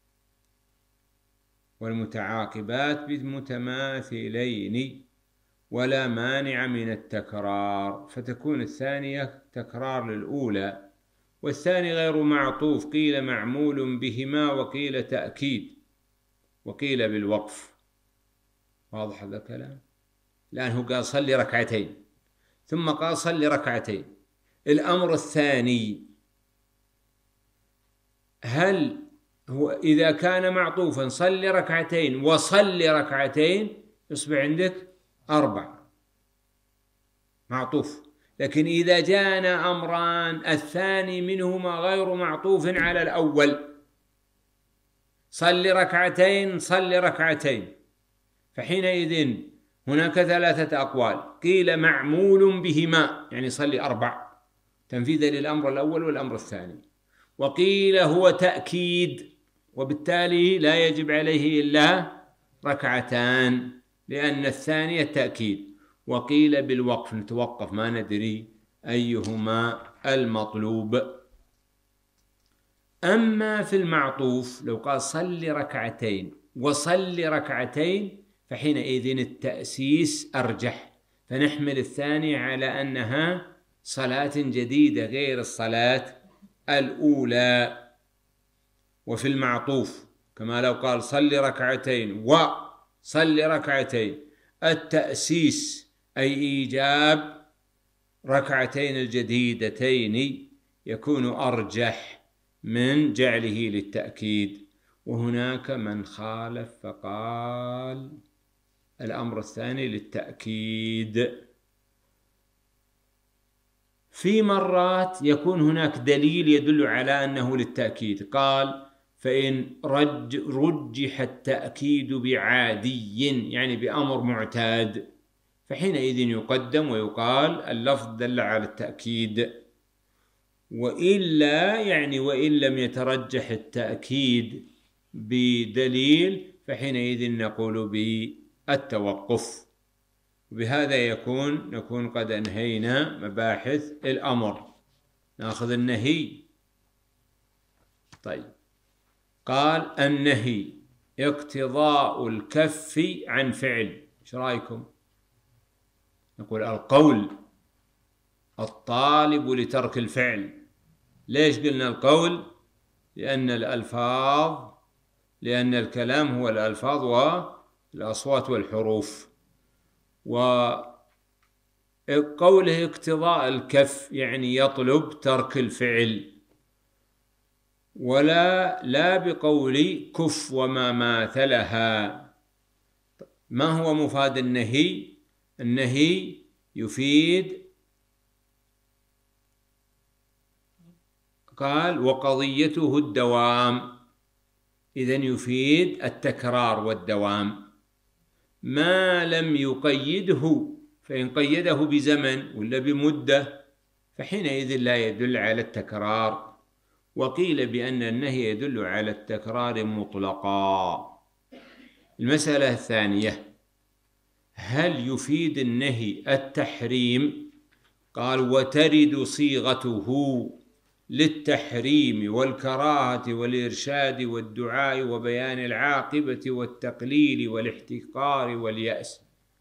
[SPEAKER 1] والمتعاقبات بمتماثلين ولا مانع من التكرار، فتكون الثانية تكرار للأولى. والثاني غير معطوف، قيل معمول بهما وقيل تأكيد وقيل بالوقف. واضح هذا الكلام؟ لأنه قال صلي ركعتين ثم قال صلي ركعتين. الأمر الثاني هل هو إذا كان معطوفا صلي ركعتين وصلي ركعتين يصبح عندك أربع معطوف. لكن إذا جاءنا أمران الثاني منهما غير معطوف على الأول، صلي ركعتين صلي ركعتين، فحينئذ هناك ثلاثة أقوال، قيل معمول بهما يعني صلي أربع تنفيذا للأمر الأول والأمر الثاني، وقيل هو تأكيد وبالتالي لا يجب عليه إلا ركعتان لأن الثانية تأكيد، وقيل بالوقف نتوقف ما ندري أيهما المطلوب. أما في المعطوف لو قال صلي ركعتين وصلي ركعتين فحينئذ التأسيس أرجح، فنحمل الثانية على أنها صلاة جديدة غير الصلاة الأولى. وفي المعطوف كما لو قال صلي ركعتين وصلي ركعتين، التأسيس أي إيجاب ركعتين الجديدتين يكون أرجح من جعله للتأكيد. وهناك من خالف فقال الأمر الثاني للتأكيد. في مرات يكون هناك دليل يدل على أنه للتأكيد، قال فإن رج رجح التأكيد بعادي يعني بأمر معتاد فحينئذ يقدم ويقال اللفظ دل على التأكيد. وإلا يعني وإن لم يترجح التأكيد بدليل فحينئذ نقول بالتوقف. بهذا يكون نكون قد أنهينا مباحث الأمر. نأخذ النهي. طيب، قال النهي اقتضاء الكف عن فعل. ايش رايكم؟ نقول القول الطالب لترك الفعل. ليش قلنا القول؟ لأن الألفاظ لأن الكلام هو الألفاظ والأصوات والحروف، وقوله اقتضاء الكف يعني يطلب ترك الفعل، ولا لا بقول كف وما ماثلها. ما هو مفاد النهي؟ النهي يفيد، قال وقضيته الدوام، إذن يفيد التكرار والدوام. ما لم يقيده، فإن قيده بزمن ولا بمدة فحينئذ لا يدل على التكرار. وقيل بأن النهي يدل على التكرار مطلقا. المسألة الثانية: هل يفيد النهي التحريم؟ قال: وترد صيغته للتحريم والكراهة والإرشاد والدعاء وبيان العاقبة والتقليل والاحتقار واليأس.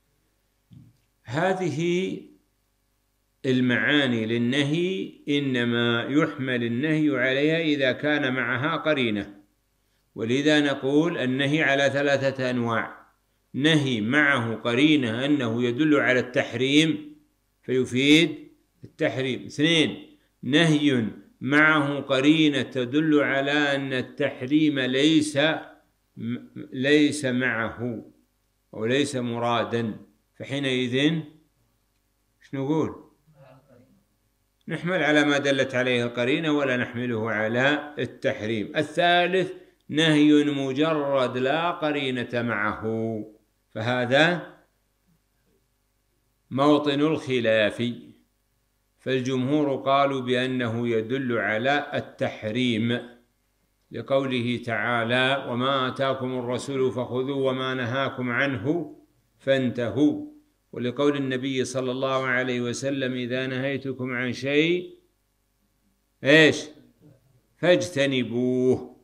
[SPEAKER 1] هذه المعاني للنهي إنما يحمل النهي عليها إذا كان معها قرينة، ولذا نقول النهي على ثلاثة أنواع: نهي معه قرينة أنه يدل على التحريم فيفيد التحريم. اثنين: نهي معه قرينة تدل على أن التحريم ليس ليس معه أو ليس مرادا، فحينئذ ايش نقول؟ نحمل على ما دلت عليه القرينة ولا نحمله على التحريم. الثالث: نهي مجرد لا قرينة معه، فهذا موطن الخلاف. فالجمهور قالوا بأنه يدل على التحريم لقوله تعالى: وما آتاكم الرسول فخذوه وما نهاكم عنه فانتهوا، ولقول النبي صلى الله عليه وسلم: إذا نهيتكم عن شيء إيش فاجتنبوه.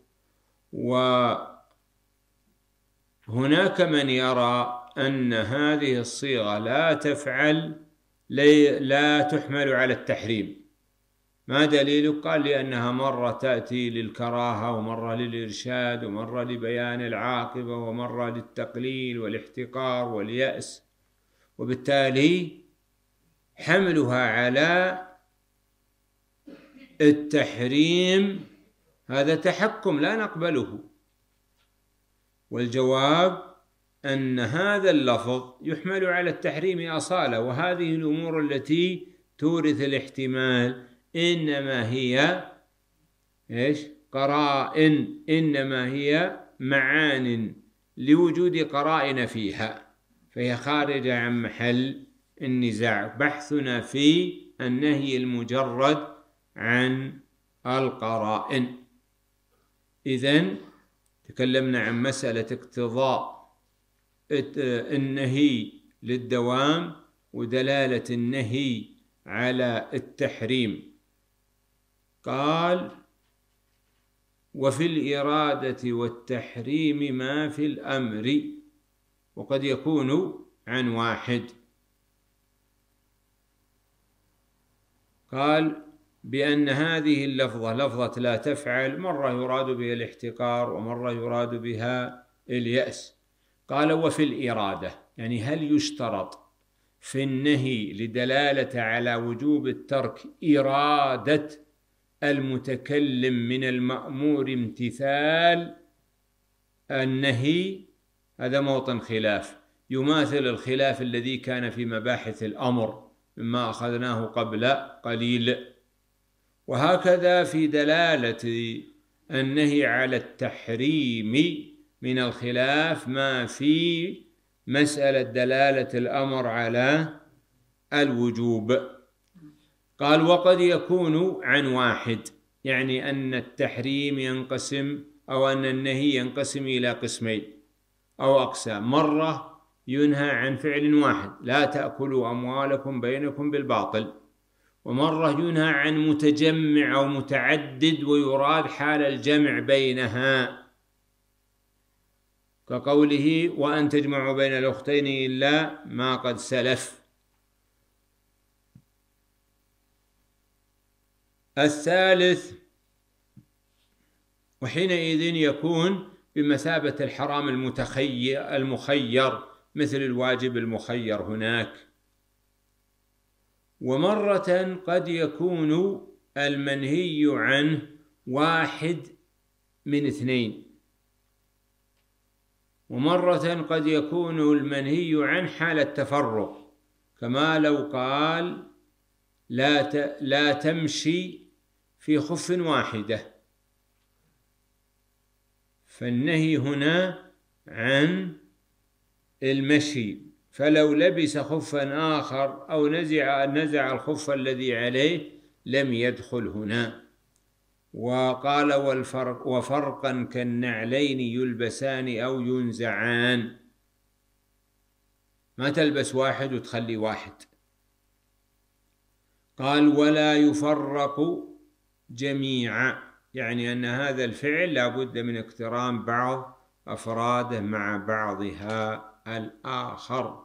[SPEAKER 1] وهناك من يرى أن هذه الصيغة لا تفعل لا تحمل على التحريم. ما دليل؟ قال: لأنها مرة تأتي للكراهة، ومرة للإرشاد، ومرة لبيان العاقبة، ومرة للتقليل والاحتقار واليأس، وبالتالي حملها على التحريم هذا تحكم لا نقبله. والجواب أن هذا اللفظ يحمل على التحريم أصالة، وهذه الأمور التي تورث الاحتمال إنما هي إيش؟ قرائن، إنما هي معان لوجود قرائن فيها، فهي خارجة عن محل النزاع. بحثنا في النهي المجرد عن القرائن. إذن تكلمنا عن مسألة اقتضاء النهي للدوام ودلالة النهي على التحريم. قال: وفي الإرادة والتحريم ما في الأمر، وقد يكون عن واحد. قال بأن هذه اللفظة لفظة لا تفعل مرة يراد بها الاحتقار ومرة يراد بها اليأس. قال: وفي الإرادة، يعني هل يشترط في النهي لدلالة على وجوب الترك إرادة المتكلم من المأمور امتثال النهي؟ هذا موطن خلاف يماثل الخلاف الذي كان في مباحث الأمر مما أخذناه قبل قليل. وهكذا في دلالة النهي على التحريم من الخلاف ما في مسألة دلالة الأمر على الوجوب. قال: وقد يكون عن واحد، يعني أن التحريم ينقسم أو أن النهي ينقسم إلى قسمين أو أقسام. مرة ينهى عن فعل واحد: لا تأكلوا أموالكم بينكم بالباطل. ومرة ينهى عن متجمع أو متعدد ويراد حال الجمع بينها، كقوله: وأن تجمعوا بين الأختين إلا ما قد سلف. الثالث: وحينئذ يكون بمثابة الحرام المخير مثل الواجب المخير هناك. ومرة قد يكون المنهي عنه واحد من اثنين، ومرة قد يكون المنهي عنه حال التفرق، كما لو قال: لا لا تمشي في خف واحدة، فالنهي هنا عن المشي، فلو لبس خفا آخر أو نزع نزع الخف الذي عليه لم يدخل هنا. وقال والفرق وفرقا كالنعلين يلبسان أو ينزعان، ما تلبس واحد وتخلي واحد. قال ولا يفرق جميعا، يعني أن هذا الفعل لا بد من اقتران بعض أفراده مع بعضها الآخر.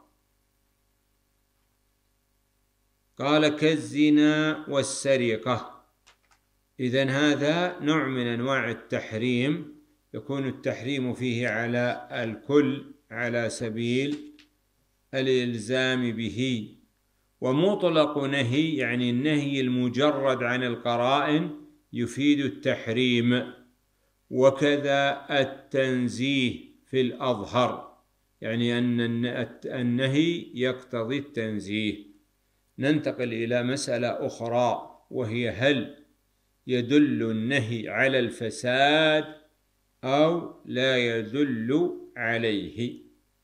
[SPEAKER 1] قال كالزنا والسرقة. إذن هذا نوع من أنواع التحريم، يكون التحريم فيه على الكل على سبيل الإلزام به. ومطلق نهي يعني النهي المجرد عن القرائن يفيد التحريم. وكذا التنزيه في الأظهر، يعني أن النهي يقتضي التنزيه. ننتقل إلى مسألة أخرى، وهي هل يدل النهي على الفساد أو لا يدل عليه؟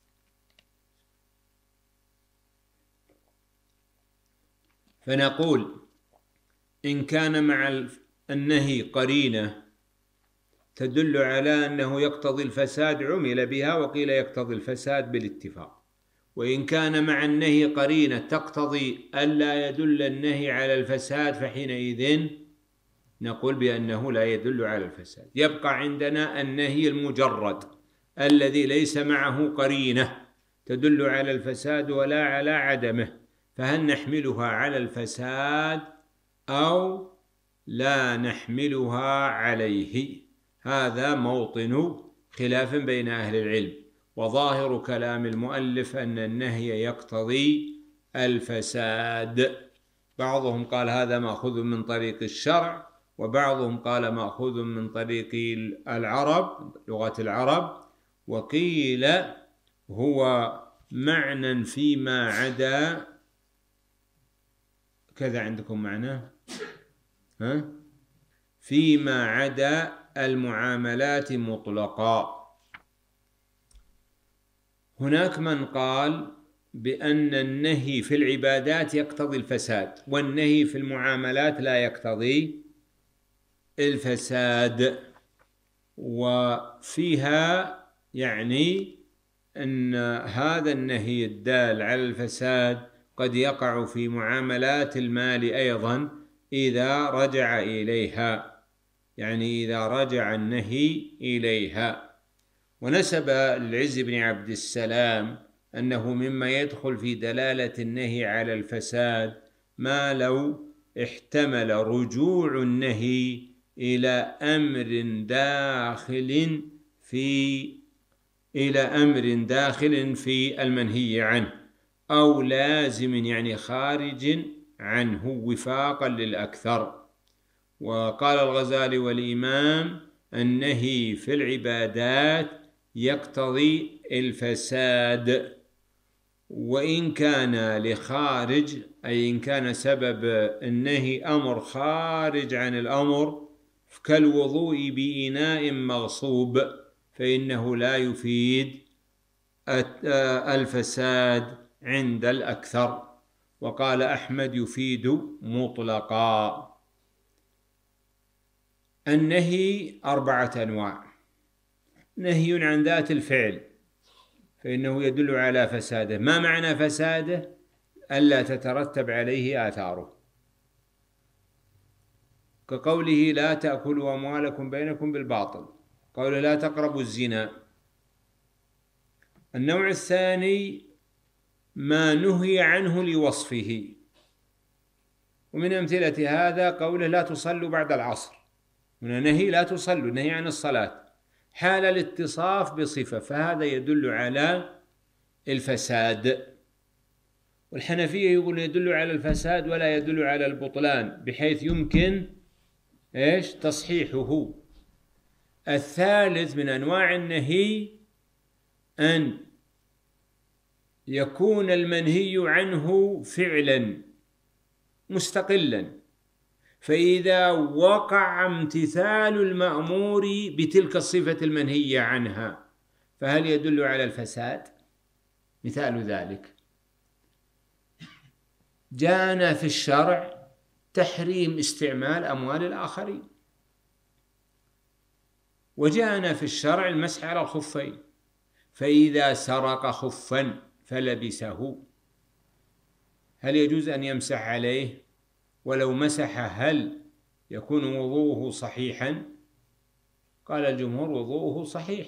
[SPEAKER 1] فنقول إن كان مع النهي قرينة تدل على أنه يقتضي الفساد عمل بها، وقيل يقتضي الفساد بالاتفاق. وإن كان مع النهي قرينة تقتضي ألا يدل النهي على الفساد فحينئذ نقول بأنه لا يدل على الفساد. يبقى عندنا النهي المجرد الذي ليس معه قرينة تدل على الفساد ولا على عدمه، فهل نحملها على الفساد أو لا نحملها عليه؟ هذا موطن خلاف بين أهل العلم، وظاهر كلام المؤلف أن النهي يقتضي الفساد. بعضهم قال هذا مأخوذ من طريق الشرع، وبعضهم قال مأخوذ من طريق العرب لغة العرب، وقيل هو معنى فيما عدا كذا. عندكم معناه ها؟ فيما عدا المعاملات مطلقا. هناك من قال بأن النهي في العبادات يقتضي الفساد، والنهي في المعاملات لا يقتضي الفساد. وفيها يعني أن هذا النهي الدال على الفساد قد يقع في معاملات المال أيضا إذا رجع إليها، يعني إذا رجع النهي إليها. ونسب العز بن عبد السلام أنه مما يدخل في دلالة النهي على الفساد ما لو احتمل رجوع النهي إلى أمر داخل في إلى أمر داخل في المنهي عنه، أو لازم يعني خارج عنه وفاقا للأكثر. وقال الغزالي والإمام النهي في العبادات يقتضي الفساد، وإن كان لخارج أي إن كان سبب النهي أمر خارج عن الأمر كالوضوء بإناء مغصوب فإنه لا يفيد الفساد عند الأكثر. وقال أحمد يفيد مطلقا. النهي أربعة أنواع: نهي عن ذات الفعل فإنه يدل على فساده. ما معنى فساده؟ ألا تترتب عليه آثاره، كقوله لا تأكلوا أموالكم بينكم بالباطل، قوله لا تقربوا الزنا. النوع الثاني ما نهي عنه لوصفه، ومن أمثلة هذا قوله لا تصلوا بعد العصر، من نهي لا تصلوا، نهي عن الصلاة حال الاتصاف بصفة، فهذا يدل على الفساد. والحنفية يقول يدل على الفساد ولا يدل على البطلان، بحيث يمكن إيش تصحيحه. الثالث من أنواع النهي أن يكون المنهي عنه فعلا مستقلا، فإذا وقع امتثال المأمور بتلك الصفة المنهية عنها فهل يدل على الفساد؟ مثال ذلك: جاءنا في الشرع تحريم استعمال أموال الآخرين، وجاءنا في الشرع المسح على الخفين، فإذا سرق خفا فلبسه هل يجوز أن يمسح عليه؟ ولو مسح هل يكون وضوءه صحيحا؟ قال الجمهور وضوءه صحيح.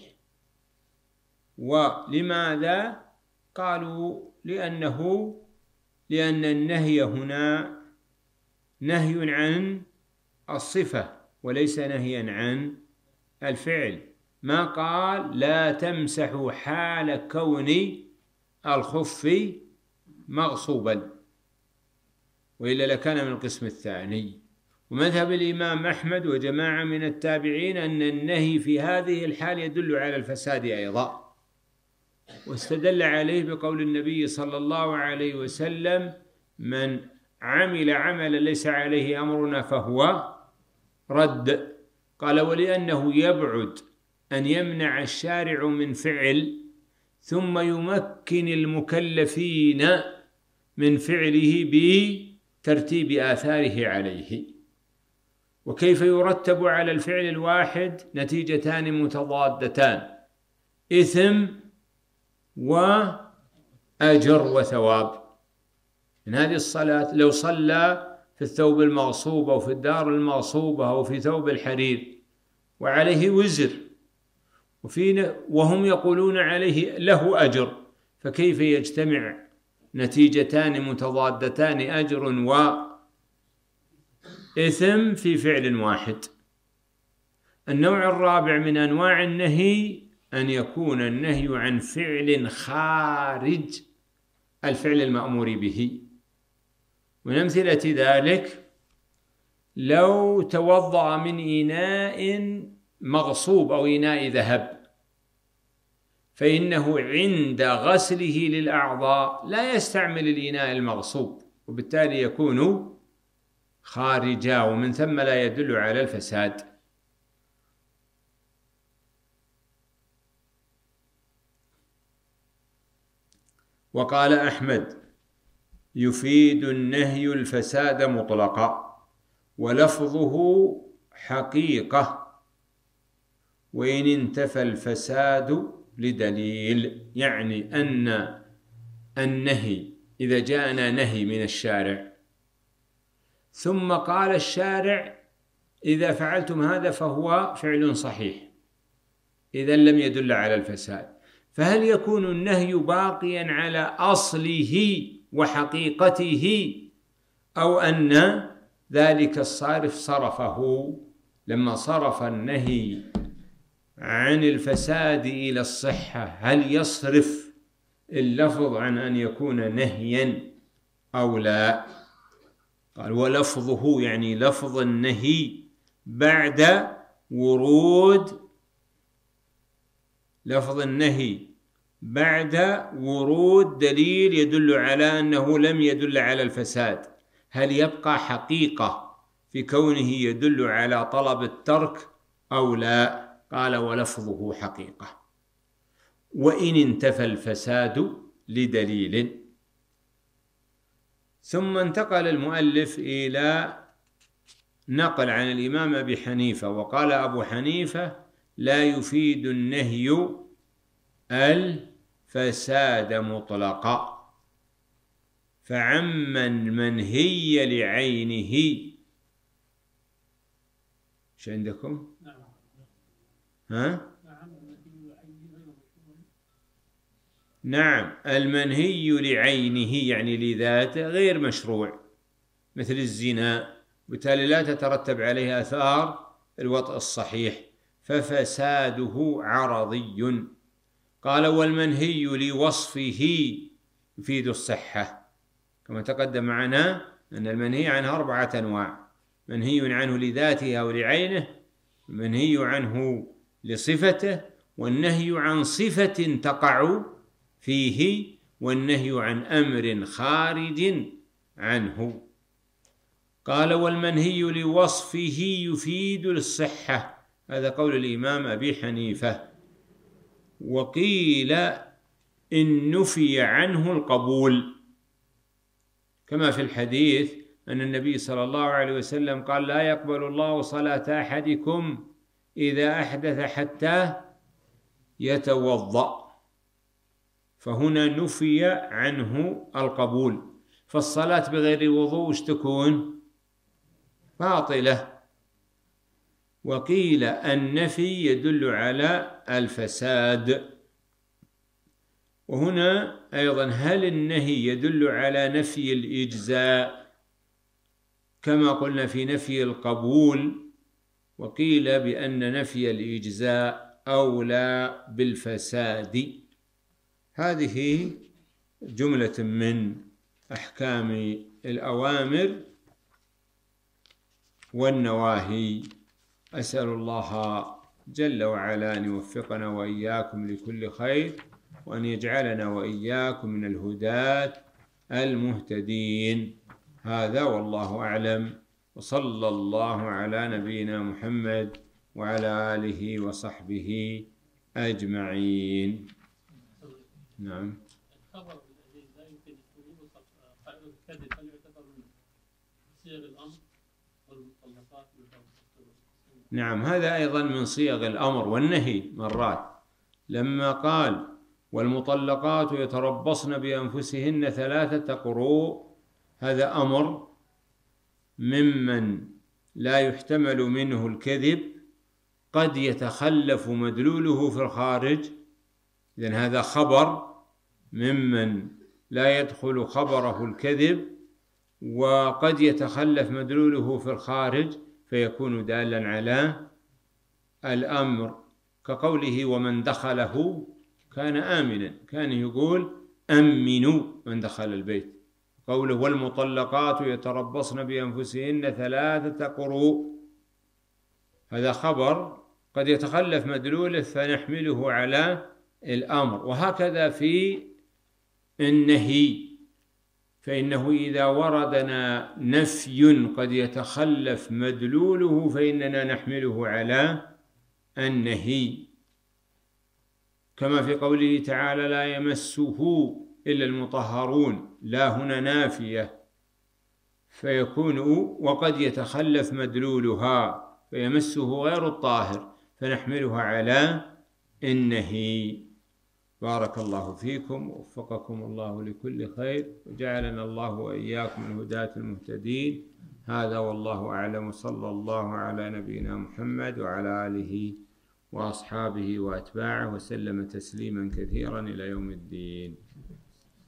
[SPEAKER 1] ولماذا؟ قالوا لأنه لأن النهي هنا نهي عن الصفة وليس نهيا عن الفعل. ما قال لا تمسحوا حال كون الخف مغصوبا، وإلا لكان من القسم الثاني. ومذهب الإمام أحمد وجماعة من التابعين أن النهي في هذه الحال يدل على الفساد أيضا، واستدل عليه بقول النبي صلى الله عليه وسلم: من عمل عملا ليس عليه أمرنا فهو رد. قال: ولأنه يبعد أن يمنع الشارع من فعل ثم يمكن المكلفين من فعله بترتيب آثاره عليه. وكيف يرتب على الفعل الواحد نتيجتان متضادتان: إثم وأجر وثواب. من هذه الصلاة لو صلى في الثوب المغصوب أو في الدار المغصوبة أو في ثوب الحرير وعليه وزر، وفي وهم يقولون عليه له أجر، فكيف يجتمع نتيجتان متضادتان أجر وإثم في فعل واحد؟ النوع الرابع من أنواع النهي أن يكون النهي عن فعل خارج الفعل المأمور به. من أمثلة ذلك: لو توضأ من إناء مغصوب أو إناء ذهب، فإنه عند غسله للأعضاء لا يستعمل الإناء المغصوب، وبالتالي يكون خارجا، ومن ثم لا يدل على الفساد. وقال أحمد: يفيد النهي الفساد مطلقا، ولفظه حقيقة، وإن انتفى الفساد لدليل. يعني أن النهي إذا جاءنا نهي من الشارع ثم قال الشارع إذا فعلتم هذا فهو فعل صحيح، إذا لم يدل على الفساد، فهل يكون النهي باقيا على أصله وحقيقته، أو أن ذلك الصارف صرفه لما صرف النهي عن الفساد إلى الصحة؟ هل يصرف اللفظ عن أن يكون نهيا أو لا؟ قال: ولفظه يعني لفظ النهي بعد ورود لفظ النهي بعد ورود دليل يدل على أنه لم يدل على الفساد، هل يبقى حقيقة في كونه يدل على طلب الترك أو لا؟ قال: ولفظه حقيقة، وإن انتفى الفساد لدليل. ثم انتقل المؤلف إلى نقل عن الإمام أبي حنيفة، وقال أبو حنيفة: لا يفيد النهي الفساد مطلقا، فعمن منهي لعينه. ايش عندكم؟ ها؟ نعم، المنهي لعينه يعني لذاته غير مشروع، مثل الزنا، بالتالي لا تترتب عليه آثار الوطء الصحيح، ففساده عرضي. قال: والمنهي لوصفه يفيد الصحة، كما تقدم معنا أن المنهي عنه أربعة أنواع: منهي عنه لذاته أو لعينه، المنهي عنه لصفته، والنهي عن صفة تقع فيه، والنهي عن أمر خارج عنه. قال: والمنهي لوصفه يفيد الصحة، هذا قول الإمام أبي حنيفة. وقيل إن نفي عنه القبول، كما في الحديث أن النبي صلى الله عليه وسلم قال: لا يقبل الله صلاة أحدكم إذا أحدث حتى يتوضأ. فهنا نفي عنه القبول، فالصلاة بغير وضوء وش تكون؟ باطلة. وقيل النفي يدل على الفساد. وهنا أيضا هل النهي يدل على نفي الإجزاء كما قلنا في نفي القبول؟ وقيل بأن نفي الإجزاء أولى بالفساد. هذه جملة من أحكام الأوامر والنواهي. أسأل الله جل وعلا أن يوفقنا وإياكم لكل خير، وأن يجعلنا وإياكم من الهداة المهتدين. هذا والله أعلم، وصلى الله على نبينا محمد وعلى آله وصحبه أجمعين. نعم.
[SPEAKER 2] الخبر الذي لا يمكن تجيبه قائل الكذب هل يعتبر من صيغ الأمر والمطلقات؟
[SPEAKER 1] نعم، هذا أيضا من صيغ الأمر والنهي مرات، لما قال: والمطلقات يتربصن بأنفسهن ثلاثة قروء، هذا أمر ممن لا يحتمل منه الكذب، قد يتخلف مدلوله في الخارج. إذن هذا خبر ممن لا يدخل خبره الكذب، وقد يتخلف مدلوله في الخارج فيكون دالا على الأمر، كقوله: ومن دخله كان آمنا. كان يقول: أمنوا من دخل البيت. قوله: والمطلقات يتربصن بأنفسهن ثلاثة قروء، هذا خبر قد يتخلف مدلوله فنحمله على الأمر. وهكذا في النهي، فإنه إذا وردنا نفي قد يتخلف مدلوله فإننا نحمله على النهي، كما في قوله تعالى: لا يمسه إلا المطهرون. لا هنا نافية فيكون وقد يتخلف مدلولها فيمسه غير الطاهر فنحملها على النهي. بارك الله فيكم ووفقكم الله لكل خير، وجعلنا الله وإياكم من الهداة المهتدين. هذا والله أعلم، صلى الله على نبينا محمد وعلى آله وأصحابه وأتباعه وسلم تسليما كثيرا إلى يوم الدين.